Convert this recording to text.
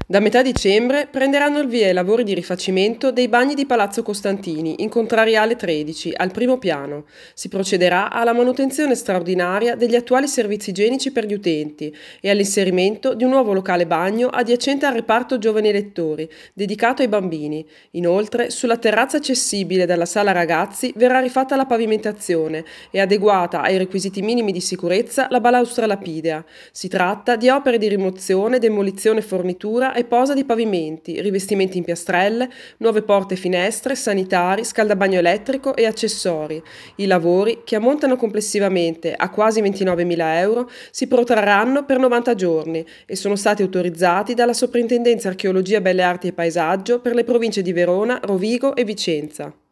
Da metà dicembre prenderanno il via i lavori di rifacimento dei bagni di Palazzo Costantini, in Contrariale 13, al primo piano. Si procederà alla manutenzione straordinaria degli attuali servizi igienici per gli utenti e all'inserimento di un nuovo locale bagno adiacente al reparto giovani elettori, dedicato ai bambini. Inoltre, sulla terrazza accessibile dalla sala ragazzi verrà rifatta la pavimentazione e adeguata ai requisiti minimi di sicurezza la balaustra lapidea. Si tratta di opere di rimozione, demolizione, fornitura e posa di pavimenti, rivestimenti in piastrelle, nuove porte e finestre, sanitari, scaldabagno elettrico e accessori. I lavori, che ammontano complessivamente a quasi 29.000 euro, si protrarranno per 90 giorni e sono stati autorizzati dalla Soprintendenza Archeologia, Belle Arti e Paesaggio per le province di Verona, Rovigo e Vicenza.